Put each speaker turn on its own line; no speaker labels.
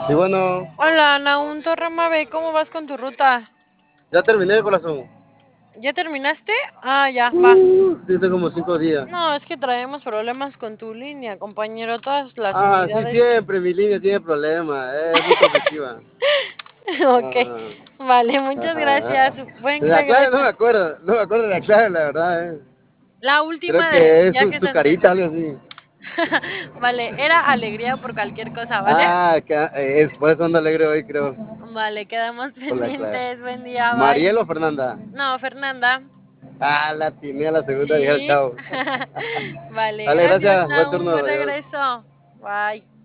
Sí, bueno,
Hola, Naun Torramabe, ¿cómo vas con tu ruta?
ya terminé, corazón.
¿Ya terminaste? Ah, ya, va.
Sí, tengo como 5 días.
No, es que traemos problemas con tu línea, compañero. Todas las
Ah, sí,
unidades que...
siempre mi línea tiene problemas. Es muy conflictiva.
Ok,
Ah,
vale, muchas
ajá.
gracias. Buen
La clave no
regreso.
me acuerdo, no me acuerdo de la clave, la verdad.
La
Creo
última de,
que es
ya que
su
estás...
carita, algo así.
Vale, era alegría por cualquier cosa, ¿vale?
Es por eso ando alegre hoy, creo,
Vale, quedamos
por la clave.
pendientes. Buen día, bye.
¿Mariel o Fernanda?
No, Fernanda.
La tiene a la segunda, dije al
Sí.
chavo.
Vale,
Dale,
gracias,
gracias, buen
Naun.
turno,
Buen
adiós.
regreso. Bye.